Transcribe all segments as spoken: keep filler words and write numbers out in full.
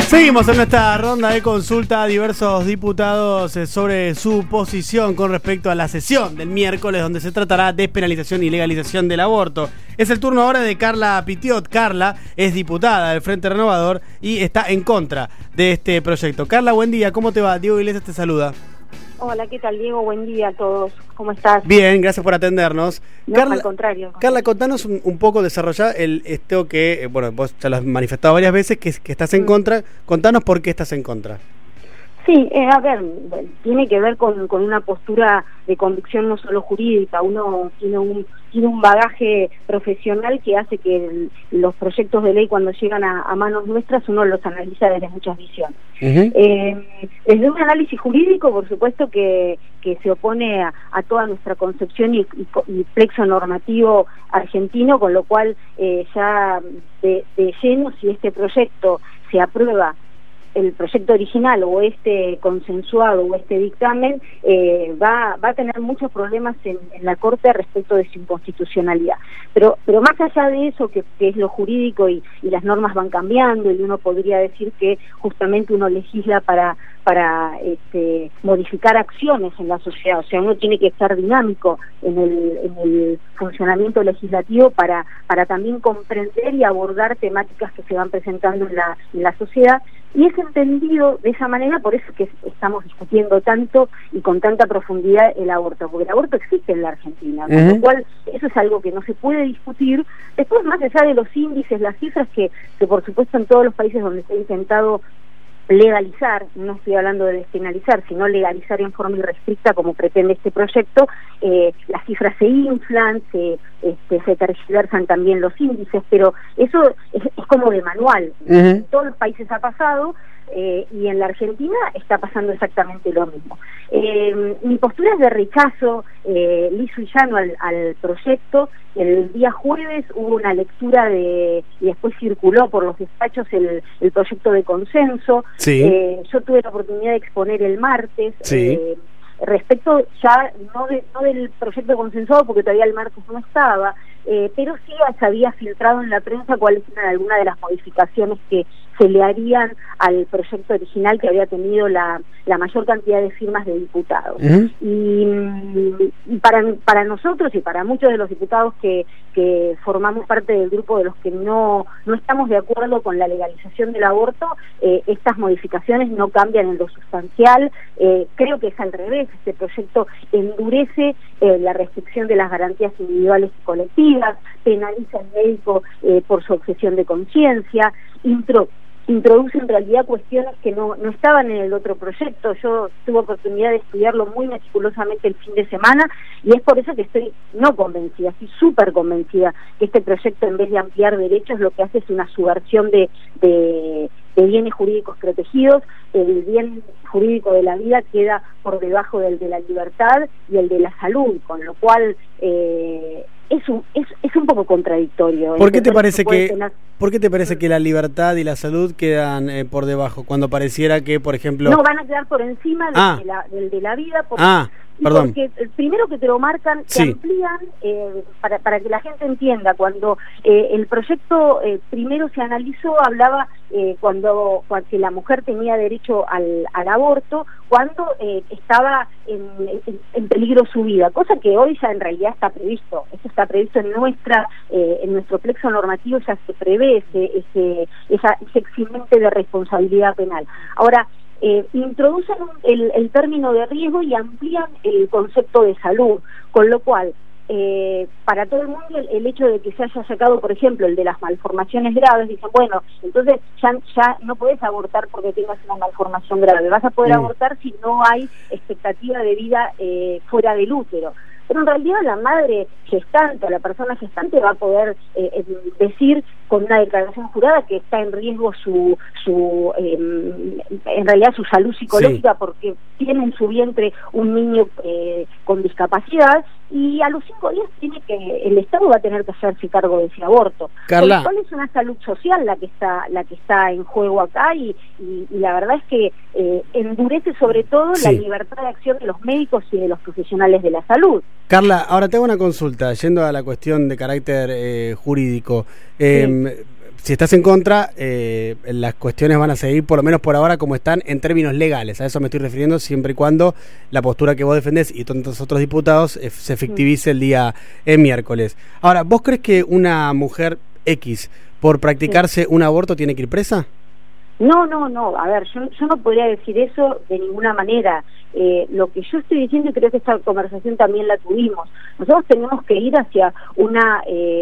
Seguimos en nuestra ronda de consulta a diversos diputados sobre su posición con respecto a la sesión del miércoles, donde se tratará despenalización y legalización del aborto. Es el turno ahora de Carla Pitiot. Carla es diputada del Frente Renovador y está en contra de este proyecto. Carla, buen día, ¿cómo te va? Diego Iglesias te saluda. Hola, ¿qué tal, Diego? Buen día a todos. ¿Cómo estás? Bien, gracias por atendernos. No, Carla, al contrario. Carla, contanos un, un poco, desarrollar el esto que, eh, bueno, vos ya lo has manifestado varias veces, que, que estás en mm. contra. Contanos por qué estás en contra. Sí, eh, a ver, tiene que ver con, con una postura de convicción no solo jurídica. Uno tiene un tiene un bagaje profesional que hace que el, los proyectos de ley, cuando llegan a, a manos nuestras, uno los analiza desde muchas visiones. Uh-huh. eh, desde un análisis jurídico, por supuesto que, que se opone a, a toda nuestra concepción y, y, y plexo normativo argentino, con lo cual eh, ya de, de lleno, si este proyecto se aprueba, el proyecto original o este consensuado o este dictamen eh, va, va a tener muchos problemas en, en la Corte respecto de su inconstitucionalidad. Pero, pero más allá de eso, que, que es lo jurídico y, y las normas van cambiando, y uno podría decir que justamente uno legisla para, para este, modificar acciones en la sociedad, o sea, uno tiene que estar dinámico en el, en el funcionamiento legislativo para, para también comprender y abordar temáticas que se van presentando en la, en la sociedad. Y es entendido de esa manera, por eso que estamos discutiendo tanto y con tanta profundidad el aborto, porque el aborto existe en la Argentina, con uh-huh. lo cual eso es algo que no se puede discutir. Después, más allá de los índices, las cifras que, que por supuesto en todos los países donde se ha intentado legalizar, no estoy hablando de despenalizar, sino legalizar en forma irrestricta como pretende este proyecto, eh, las cifras se inflan, se, este, se tergiversan también los índices, pero eso es, es como de manual. Uh-huh. En todos los países ha pasado, eh, y en la Argentina está pasando exactamente lo mismo. Eh, mi postura es de rechazo eh, liso y llano al, al proyecto. El día jueves hubo una lectura de y después circuló por los despachos el, el proyecto de consenso. Sí. Eh, yo tuve la oportunidad de exponer el martes. Sí. Eh, respecto ya no, de, no del proyecto consensuado, porque todavía el martes no estaba, eh, pero sí se había filtrado en la prensa cuáles eran algunas de las modificaciones que se le harían al proyecto original, que había tenido la, la mayor cantidad de firmas de diputados. Uh-huh. Y, y para, para nosotros y para muchos de los diputados que, que formamos parte del grupo de los que no, no estamos de acuerdo con la legalización del aborto, eh, estas modificaciones no cambian en lo sustancial. Eh, creo que es al revés. Este proyecto endurece eh, la restricción de las garantías individuales y colectivas, penaliza al médico eh, por su objeción de conciencia, intro introduce en realidad cuestiones que no, no estaban en el otro proyecto. Yo tuve oportunidad de estudiarlo muy meticulosamente el fin de semana, y es por eso que estoy no convencida, estoy súper convencida que este proyecto, en vez de ampliar derechos, lo que hace es una subversión de, de, de bienes jurídicos protegidos. El bien jurídico de la vida queda por debajo del de la libertad y el de la salud, con lo cual eh, es un es, es un poco contradictorio. ¿Por qué te parece que tener... ¿Por qué te parece que la libertad y la salud quedan eh, por debajo, cuando pareciera que, por ejemplo... No, van a quedar por encima del, ah. de, la, del de la vida, porque, ah, perdón. porque primero que te lo marcan, te sí. amplían, eh, para, para que la gente entienda, cuando eh, el proyecto eh, primero se analizó, hablaba eh, cuando, cuando que la mujer tenía derecho al, al aborto, cuando eh, estaba en, en, en peligro su vida, cosa que hoy ya en realidad está previsto. Eso está previsto en nuestra eh, en nuestro plexo normativo, ya se prevé ese, ese, esa, ese eximente de responsabilidad penal. Ahora, eh, introducen el, el término de riesgo y amplían el concepto de salud, con lo cual Eh, para todo el mundo el, el hecho de que se haya sacado, por ejemplo, el de las malformaciones graves, dicen, bueno, entonces ya, ya no podés abortar porque tengas una malformación grave, vas a poder mm. abortar si no hay expectativa de vida eh, fuera del útero. Pero en realidad la madre gestante, la persona gestante va a poder eh, decir con una declaración jurada que está en riesgo su, su eh, en realidad su salud psicológica, sí. porque tiene en su vientre un niño eh, con discapacidad, y a los cinco días tiene que el Estado va a tener que hacerse cargo de ese aborto. Carla, ¿cuál es una salud social la que está la que está en juego acá? Y, y, y la verdad es que eh, endurece sobre todo sí. la libertad de acción de los médicos y de los profesionales de la salud. Carla, ahora te hago una consulta, yendo a la cuestión de carácter eh, jurídico. Eh, sí. si estás en contra, eh, las cuestiones van a seguir, por lo menos por ahora, como están en términos legales. A eso me estoy refiriendo, siempre y cuando la postura que vos defendés y tantos otros diputados eh, se efectivice el día eh, miércoles. Ahora, ¿vos crees que una mujer X, por practicarse sí. un aborto, tiene que ir presa? No, no, no, a ver, yo, yo no podría decir eso de ninguna manera. Eh, lo que yo estoy diciendo, y creo que esta conversación también la tuvimos, nosotros tenemos que ir hacia una eh,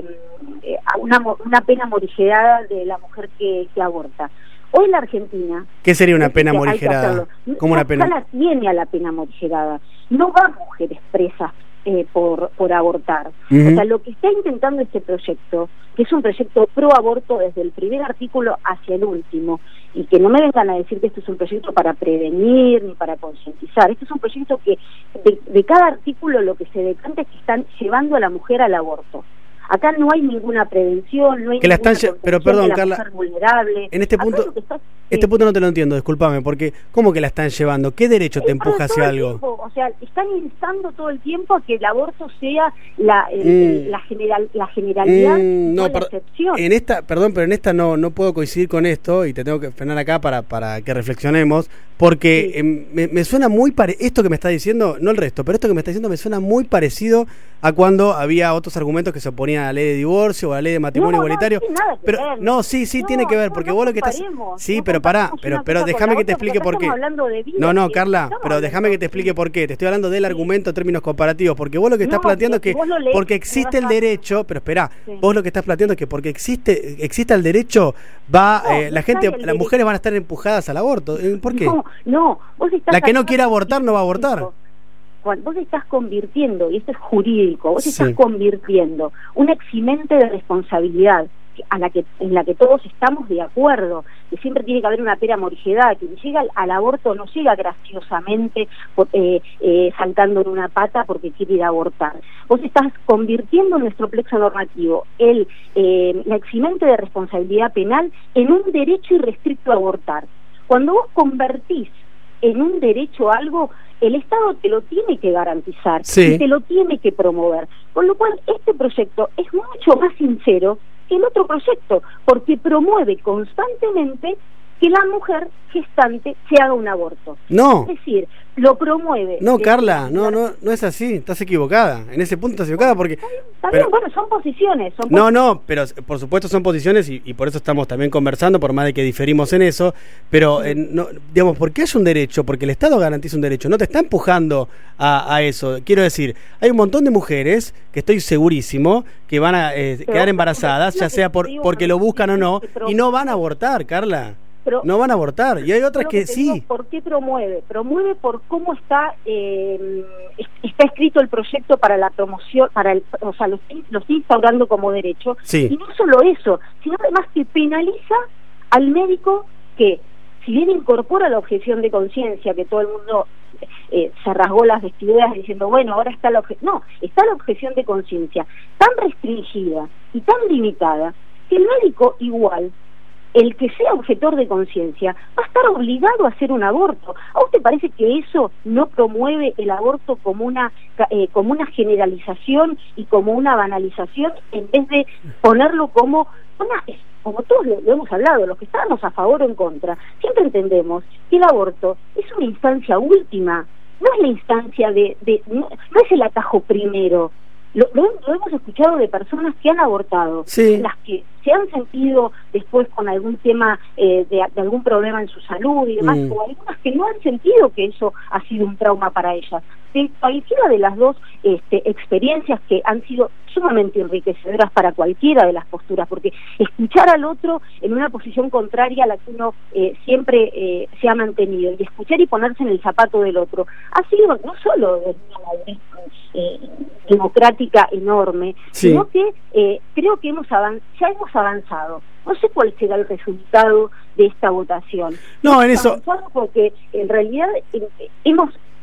una, una pena morigerada de la mujer que, que aborta. Hoy en la Argentina... ¿Qué sería una pena morigerada? ¿Cómo una pena? Ya la tiene a la pena morigerada. No van mujeres presas eh, por, por abortar. Uh-huh. O sea, lo que está intentando este proyecto, que es un proyecto pro aborto desde el primer artículo hacia el último, y que no me vengan a decir que esto es un proyecto para prevenir ni para concientizar. Esto es un proyecto que de, de cada artículo lo que se decanta es que están llevando a la mujer al aborto. Acá no hay ninguna prevención, no hay que la ninguna están, pero perdón, de la Carla, mujer vulnerable. En este punto, está, este eh, punto no te lo entiendo, discúlpame, porque ¿cómo que la están llevando? ¿Qué derecho te empuja hacia algo? Tiempo, o sea, están instando todo el tiempo a que el aborto sea la el, mm. la general la generalidad mm, no, no la excepción. En esta, perdón, pero en esta no no puedo coincidir con esto y te tengo que frenar acá para para que reflexionemos, porque sí. eh, me, me suena muy pare esto que me está diciendo, no el resto, pero esto que me está diciendo me suena muy parecido a cuando había otros argumentos que se oponían a la ley de divorcio o a la ley de matrimonio no, igualitario. No, no, pero ver. no, sí, sí no, tiene que ver, no, porque no vos lo que estás Sí, no pero pará, pero pero déjame que te explique por qué. No, no, Carla, pero déjame que te explique por qué. Te estoy hablando del argumento en términos comparativos, porque vos lo que estás no, planteando es que lees, porque existe el derecho, pero espera, sí. vos lo que estás planteando es que porque existe existe el derecho va no, eh, la gente, las derecho. mujeres van a estar empujadas al aborto. ¿Por qué? No, no, vos estás la que no quiere abortar no va a abortar. Cuando vos estás convirtiendo, y esto es jurídico, vos sí. estás convirtiendo un eximente de responsabilidad a la que en la que todos estamos de acuerdo, que siempre tiene que haber una pena morigerada, que llega al, al aborto no llega graciosamente eh, eh, saltando en una pata porque quiere ir a abortar. Vos estás convirtiendo en nuestro plexo normativo el eh, la eximente de responsabilidad penal en un derecho irrestricto a abortar. Cuando vos convertís en un derecho a algo, el Estado te lo tiene que garantizar sí. y te lo tiene que promover. Con lo cual, este proyecto es mucho más sincero que el otro proyecto, porque promueve constantemente que la mujer gestante se haga un aborto. No. Es decir, lo promueve. No, Carla, no, no, no es así, estás equivocada. En ese punto estás equivocada porque... Está bien, está bien, bueno, son posiciones. Son no, posiciones. no, pero por supuesto son posiciones y, y por eso estamos también conversando, por más de que diferimos en eso, pero, eh, no, digamos, porque hay un derecho, porque el Estado garantiza un derecho, no te está empujando a, a eso. Quiero decir, hay un montón de mujeres, que estoy segurísimo, que van a eh, quedar embarazadas, ya sea por porque lo buscan o no, y no van a abortar, Carla. Pero, no van a abortar, y hay otras que, que sí. Digo, ¿por qué promueve? Promueve por cómo está eh, está escrito el proyecto para la promoción, para el, o sea, lo, lo está instaurando como derecho, sí. y no solo eso, sino además que penaliza al médico que, si bien incorpora la objeción de conciencia, que todo el mundo eh, se rasgó las vestiduras diciendo, bueno, ahora está la objeción, no, está la objeción de conciencia tan restringida y tan limitada, que el médico igual, el que sea objetor de conciencia, va a estar obligado a hacer un aborto. ¿A usted parece que eso no promueve el aborto como una eh, como una generalización y como una banalización, en vez de ponerlo como una, como todos lo, lo hemos hablado, los que estábamos a favor o en contra, siempre entendemos que el aborto es una instancia última, no es la instancia de, de no, no es el atajo primero. Lo, lo, lo hemos escuchado de personas que han abortado, sí. las que se han sentido después con algún tema eh, de, de algún problema en su salud y demás, mm. o algunas que no han sentido que eso ha sido un trauma para ellas. De cualquiera de las dos este, experiencias que han sido sumamente enriquecedoras para cualquiera de las posturas, porque escuchar al otro en una posición contraria a la que uno eh, siempre eh, se ha mantenido, y escuchar y ponerse en el zapato del otro, ha sido no solo de una madurez eh, democrática enorme, sí. sino que eh, creo que hemos avan ya hemos avanzado. No sé cuál será el resultado de esta votación. No, en eso... Porque en realidad eh, hemos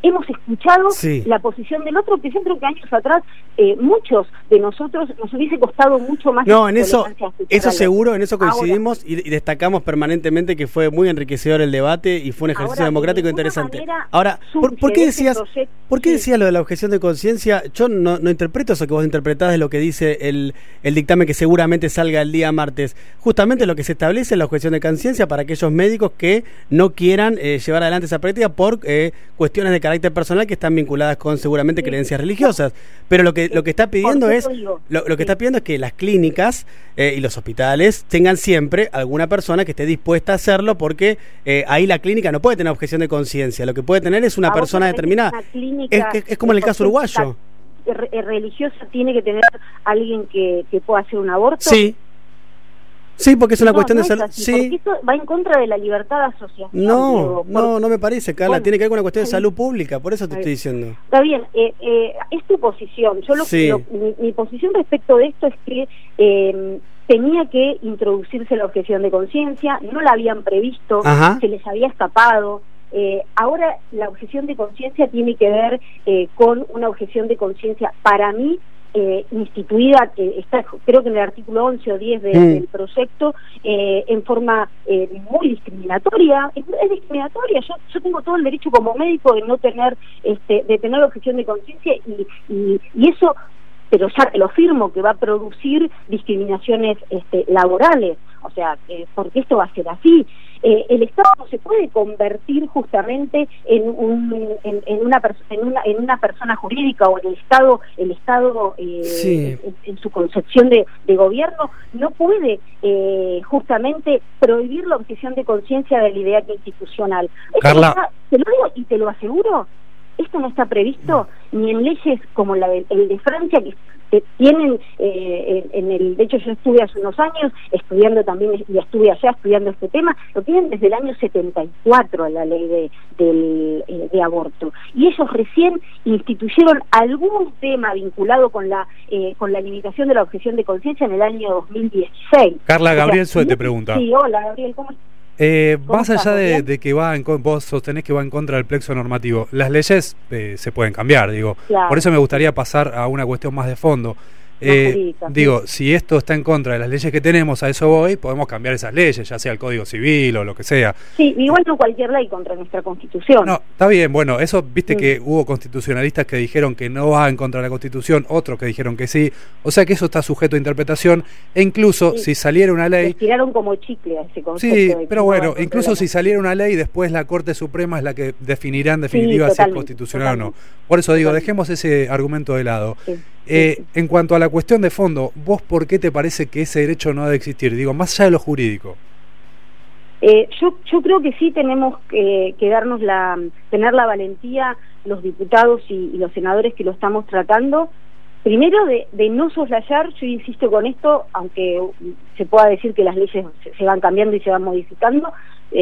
hemos escuchado sí. la posición del otro, que yo creo que años atrás eh, muchos de nosotros nos hubiese costado mucho más. No, en eso, eso seguro, en eso coincidimos. Ahora, y, y destacamos permanentemente que fue muy enriquecedor el debate y fue un ejercicio ahora, democrático de interesante. Ahora, ¿por, ¿por qué decías, proyecto, ¿por qué decías sí. lo de la objeción de conciencia? Yo no, no interpreto eso que vos interpretás de lo que dice el, el dictamen que seguramente salga el día martes. Justamente lo que se establece es la objeción de conciencia para aquellos médicos que no quieran eh, llevar adelante esa práctica por eh, cuestiones de carácter personal que están vinculadas con seguramente sí. creencias religiosas. Pero lo que lo que está pidiendo es lo, lo que sí. está pidiendo es que las clínicas eh, y los hospitales tengan siempre alguna persona que esté dispuesta a hacerlo, porque eh, ahí la clínica no puede tener objeción de conciencia. Lo que puede tener es una Ahora, persona determinada. Es, es, es como en el caso uruguayo. Religiosa tiene que tener alguien que, que pueda hacer un aborto. Sí. Sí, porque es una no, cuestión no de salud. Sí. Sí. Porque eso va en contra de la libertad de asociación. No, digo, no, por... no me parece, Carla. Bueno, tiene que ver con una cuestión de sí. salud pública, por eso te estoy diciendo. Está bien, eh, eh, es tu posición. Yo lo, sí. lo, mi, mi posición respecto de esto es que eh, tenía que introducirse la objeción de conciencia, no la habían previsto, Ajá. se les había escapado. Eh, ahora la objeción de conciencia tiene que ver eh, con una objeción de conciencia, para mí, Eh, instituida, que está creo que en el artículo once o diez de, mm. del proyecto, eh, en forma eh, muy discriminatoria. Es, es discriminatoria. Yo, yo tengo todo el derecho como médico de no tener, este, de tener objeción de conciencia y, y, y eso, pero ya te lo firmo, que va a producir discriminaciones este, laborales. O sea, eh, porque esto va a ser así. Eh, el Estado no se puede convertir justamente en un en, en una en una en una persona jurídica, o el Estado el Estado eh, sí. en, en su concepción de, de gobierno no puede eh, justamente prohibir la objeción de conciencia del ideario institucional. Carla, está, te lo digo y te lo aseguro, esto no está previsto ni en leyes como la de, el de Francia, que que tienen eh, en el, de hecho yo estuve hace unos años estudiando también, y estuve allá estudiando este tema, lo tienen desde el año setenta y cuatro la ley de, del, eh, de aborto, y ellos recién instituyeron algún tema vinculado con la eh, con la limitación de la objeción de conciencia en el año dos mil dieciséis. Carla, Gabriel Sué te pregunta. Sí, hola Gabriel, ¿cómo estás? Eh, más allá de, de que va en, vos sostenés que va en contra del plexo normativo, las leyes eh, se pueden cambiar, digo. Claro. Por eso me gustaría pasar a una cuestión más de fondo. Eh, jurídica, digo, sí. Si esto está en contra de las leyes que tenemos, a eso voy, podemos cambiar esas leyes, ya sea el Código Civil o lo que sea. Sí, igual no cualquier ley contra nuestra Constitución. No, está bien, bueno, eso, viste sí. que hubo constitucionalistas que dijeron que no va en contra de la Constitución, otros que dijeron que sí, o sea que eso está sujeto a interpretación, e incluso sí. si saliera una ley... Les tiraron como chicle a ese concepto. Sí, de pero bueno, incluso si saliera una ley, después la Corte Suprema es la que definirá en definitiva sí, si es constitucional o no. Por eso digo, totalmente. Dejemos ese argumento de lado. Sí. Eh, sí, sí. En cuanto a la cuestión de fondo, ¿vos por qué te parece que ese derecho no ha de existir? Digo, más allá de lo jurídico. Eh, yo, yo creo que sí tenemos que, que darnos la, tener la valentía, los diputados y, y los senadores que lo estamos tratando, primero de, de no soslayar. Yo insisto con esto, aunque se pueda decir que las leyes se, se van cambiando y se van modificando,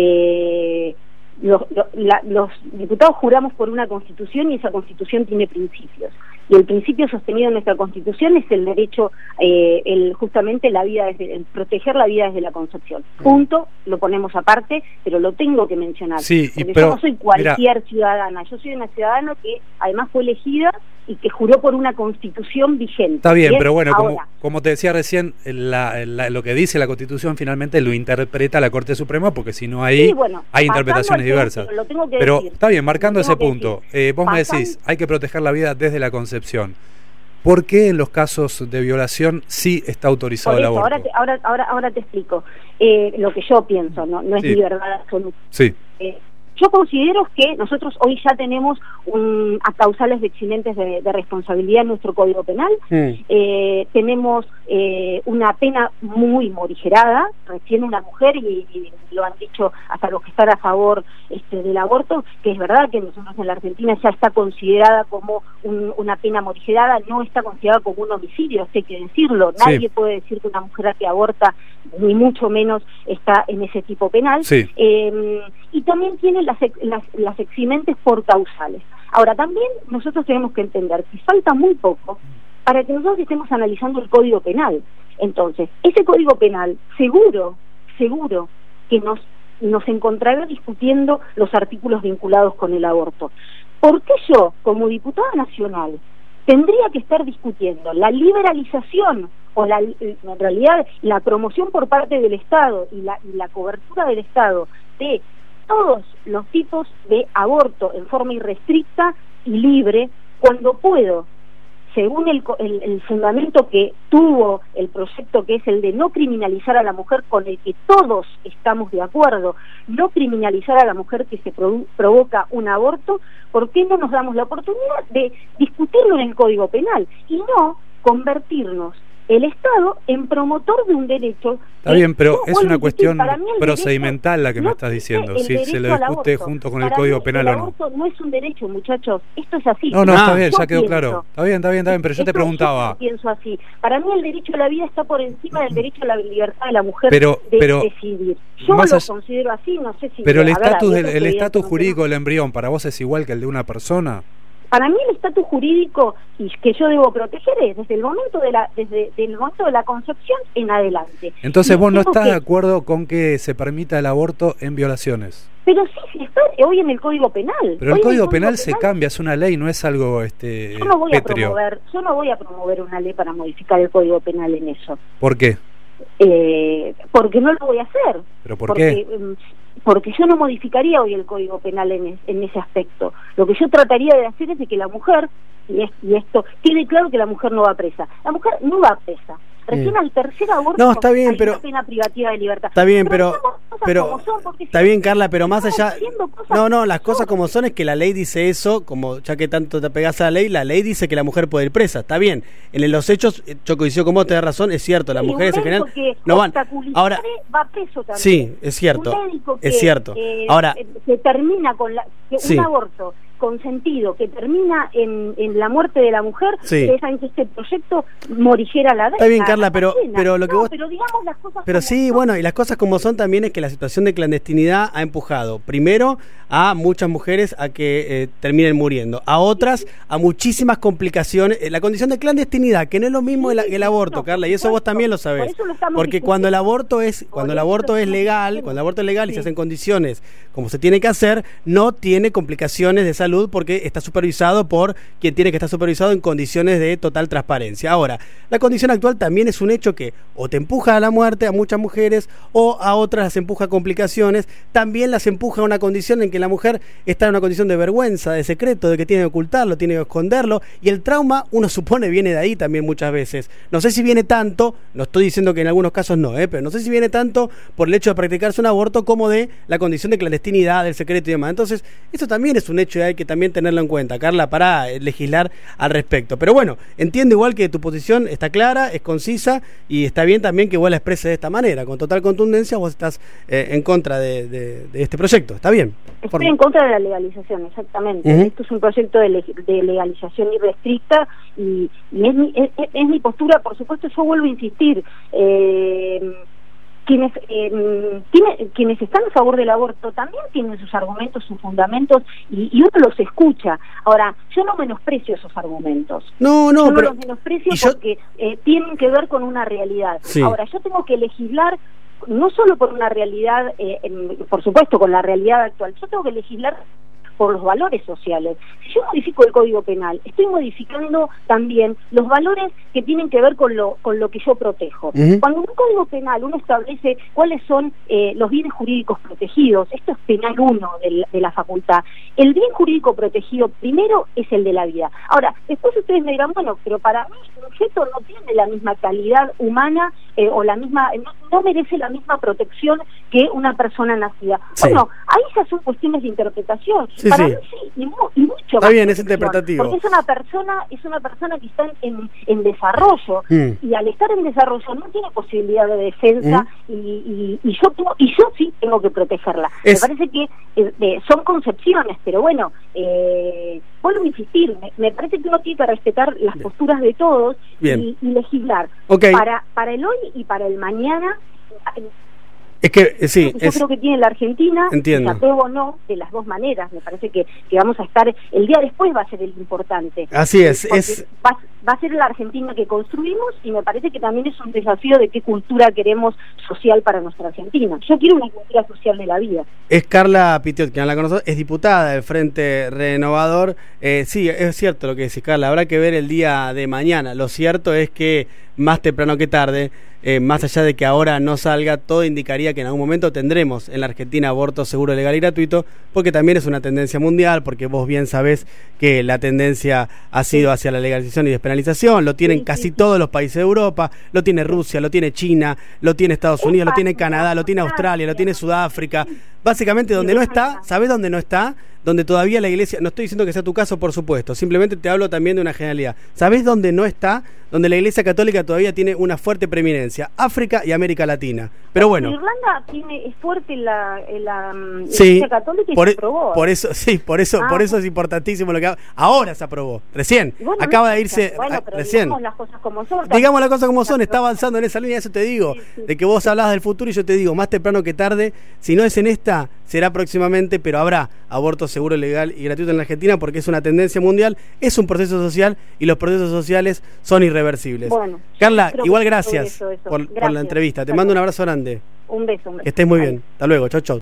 eh, Los, la, los diputados juramos por una Constitución, y esa Constitución tiene principios, y el principio sostenido en nuestra Constitución es el derecho, eh, el justamente la vida desde, el proteger la vida desde la concepción. Punto, lo ponemos aparte, pero lo tengo que mencionar. Sí, porque pero, yo no soy cualquier mira, ciudadana, yo soy una ciudadana que además fue elegida y que juró por una Constitución vigente. Está bien, ¿sí? pero bueno, Ahora, como, como te decía recién, la, la, lo que dice la Constitución finalmente lo interpreta la Corte Suprema, porque si no ahí sí, bueno, hay interpretaciones tema, diversas. Pero, lo tengo que pero decir, está bien, marcando ese punto, eh, vos Pasan, me decís, hay que proteger la vida desde la concepción. ¿Por qué en los casos de violación sí está autorizado eso, el aborto? Ahora te, ahora, ahora, ahora te explico eh, lo que yo pienso, no, no es sí. mi verdad absoluta. Sí. Eh, Yo considero que nosotros hoy ya tenemos un, a causales de eximentes de, de responsabilidad en nuestro Código Penal. Mm. Eh, tenemos eh, una pena muy morigerada. Recién una mujer, y, y lo han dicho hasta los que están a favor este, del aborto, que es verdad que nosotros en la Argentina ya está considerada como un, una pena morigerada, no está considerada como un homicidio, hay que decirlo. Nadie sí. puede decir que una mujer que aborta, ni mucho menos está en ese tipo penal. Sí. Eh, y también tiene las, las, las eximentes por causales. Ahora, también nosotros tenemos que entender que falta muy poco para que nosotros estemos analizando el Código Penal. Entonces, ese Código Penal seguro, seguro que nos nos encontrará discutiendo los artículos vinculados con el aborto. ¿Por qué yo, como diputada nacional, tendría que estar discutiendo la liberalización o la, en realidad la promoción por parte del Estado y la, y la cobertura del Estado de todos los tipos de aborto en forma irrestricta y libre, cuando puedo, según el, el, el fundamento que tuvo el proyecto, que es el de no criminalizar a la mujer, con el que todos estamos de acuerdo, no criminalizar a la mujer que se produ provoca un aborto? ¿Por qué no nos damos la oportunidad de discutirlo en el Código Penal y no convertirnos el Estado en promotor de un derecho? Está bien, pero es una cuestión procedimental la que me estás diciendo, si se lo discute junto con el Código Penal o no. El aborto no es un derecho, muchachos, esto es así. No, no, está bien, ya quedó claro. Está bien, está bien, está bien, pero yo te preguntaba. Yo pienso así. Para mí el derecho a la vida está por encima del derecho a la libertad de la mujer pero, de pero, decidir. Yo lo considero así, no sé si... Pero el estatus del el estatus jurídico del embrión, ¿para vos es igual que el de una persona? Para mí el estatus jurídico y que yo debo proteger es desde el momento de la desde el momento de la concepción en adelante. Entonces vos no estás que... de acuerdo con que se permita el aborto en violaciones. Pero sí, sí está hoy en el Código Penal. Pero el Código Penal se cambia, es una ley, no es algo este yo no voy a promover, yo no voy a promover una ley para modificar el Código Penal en eso. ¿Por qué? Eh, porque no lo voy a hacer. ¿Pero por porque, qué? Um, porque yo no modificaría hoy el Código Penal en, es, en ese aspecto. Lo que yo trataría de hacer es de que la mujer, y, es, y esto, quede claro que la mujer no va presa. La mujer no va presa. Recién al tercer aborto no, está bien, hay pero, una pena privativa de libertad. Está bien, pero, pero, pero está bien, Carla, pero más allá, no, no, las cosas como son es que la ley dice eso, como ya que tanto te pegás a la ley, la ley dice que la mujer puede ir presa, está bien. En los hechos, yo coincido con vos, te das razón, es cierto, las sí, mujeres en general no van. Ahora, va preso también. Sí, es cierto, que, es cierto. Eh, Ahora, se termina con la, que sí. un aborto consentido que termina en, en la muerte de la mujer, sí. ustedes saben que este proyecto morillera la Está bien, Carla, pero, pero lo que no, vos... pero digamos las cosas Pero como sí, son. Bueno, y las cosas como son también es que la situación de clandestinidad ha empujado, primero, a muchas mujeres a que eh, terminen muriendo, a otras, a muchísimas complicaciones. Eh, la condición de clandestinidad, que no es lo mismo sí, el, el aborto, no, Carla, y eso vos también lo sabés. Por porque discutiendo. cuando el aborto es cuando el aborto es legal, cuando el aborto es legal sí. y se hacen condiciones como se tiene que hacer, no tiene complicaciones de salud porque está supervisado por quien tiene que estar supervisado en condiciones de total transparencia. Ahora, la condición actual también es un hecho que o te empuja a la muerte a muchas mujeres o a otras las empuja a complicaciones, también las empuja a una condición en que la mujer está en una condición de vergüenza, de secreto, de que tiene que ocultarlo, tiene que esconderlo, y el trauma, uno supone, viene de ahí también muchas veces. No sé si viene tanto, no estoy diciendo que en algunos casos no, ¿eh? pero no sé si viene tanto por el hecho de practicarse un aborto como de la condición de clandestinidad, del secreto y demás. Entonces, eso también es un hecho y hay que también tenerlo en cuenta, Carla, para legislar al respecto. Pero bueno, entiendo igual que tu posición está clara, es concisa, y está bien también que vos la expreses de esta manera, con total contundencia. Vos estás eh, en contra de, de, de este proyecto, está bien. Estoy Por... en contra de la legalización, exactamente. Uh-huh. Esto es un proyecto de, le de legalización irrestricta y, y es, mi, es, es mi postura. Por supuesto, yo vuelvo a insistir, eh, Quienes, eh, tiene, quienes están a favor del aborto también tienen sus argumentos, sus fundamentos, y, y uno los escucha. Ahora, yo no menosprecio esos argumentos. No, no, yo no pero... los menosprecio yo... porque eh, tienen que ver con una realidad. Sí. Ahora, yo tengo que legislar no solo por una realidad, eh, en, por supuesto, con la realidad actual, yo tengo que legislar por los valores sociales. Si yo modifico el Código Penal, estoy modificando también los valores que tienen que ver con lo con lo que yo protejo. Uh-huh. Cuando en un Código Penal uno establece cuáles son eh, los bienes jurídicos protegidos, esto es penal uno de, de la facultad, el bien jurídico protegido primero es el de la vida. Ahora, después ustedes me dirán, bueno, pero para mí un feto no tiene la misma calidad humana eh, o la misma, no, no merece la misma protección que una persona nacida. Sí. Bueno, ahí ya son cuestiones de interpretación. Sí, para sí. mí sí, y, mu y mucho Está más. bien, es interpretativo. Porque es una persona, es una persona que está en, en desarrollo, mm. y al estar en desarrollo no tiene posibilidad de defensa, mm. y, y, y yo tengo, y yo sí tengo que protegerla. Es... Me parece que eh, eh, son concepciones, pero bueno, eh, vuelvo a insistir, me, me parece que uno tiene que respetar las bien. posturas de todos y, y legislar okay. para, para el hoy y para el mañana. Es que, sí. Yo es... creo que tiene la Argentina, Entiendo. se aprueba o no, de las dos maneras. Me parece que, que vamos a estar, el día después va a ser el importante. Así es. es... Va, va a ser la Argentina que construimos y me parece que también es un desafío de qué cultura queremos social para nuestra Argentina. Yo quiero una cultura social de la vida. Es Carla Pitiot, que no la conozco, es diputada del Frente Renovador. Eh, sí, es cierto lo que decís, Carla, habrá que ver el día de mañana. Lo cierto es que más temprano que tarde, eh, más allá de que ahora no salga, todo indicaría que en algún momento tendremos en la Argentina aborto seguro, legal y gratuito, porque también es una tendencia mundial, porque vos bien sabés que la tendencia ha sido hacia la legalización y despenalización, lo tienen casi todos los países de Europa, lo tiene Rusia, lo tiene China, lo tiene Estados Unidos, lo tiene Canadá, lo tiene Australia, lo tiene Sudáfrica. Básicamente donde no está, ¿sabés dónde no está? Donde todavía la iglesia, no estoy diciendo que sea tu caso, por supuesto, simplemente te hablo también de una generalidad. ¿Sabés dónde no está? Donde la iglesia católica todavía tiene una fuerte preeminencia, África y América Latina. Pero bueno. Irlanda tiene, es fuerte la, la, la sí, iglesia católica y por, se aprobó. Por eso, sí, por eso, ah, por eso es importantísimo lo que ahora se aprobó, recién, bueno, acaba de irse, bueno, a, pero recién. Digamos las cosas como son. Digamos las cosas como son, está avanzando en esa línea, eso te digo, sí, sí. de que vos hablabas del futuro y yo te digo, más temprano que tarde, si no es en esta, será próximamente, pero habrá aborto seguro, legal y gratuito en la Argentina porque es una tendencia mundial, es un proceso social y los procesos sociales son irreversibles. Bueno, Carla, igual gracias, eso, eso. Por, gracias por la entrevista. Te mando un abrazo grande. Un beso, un beso. Que estés muy bien. Hasta luego. Chau, chau.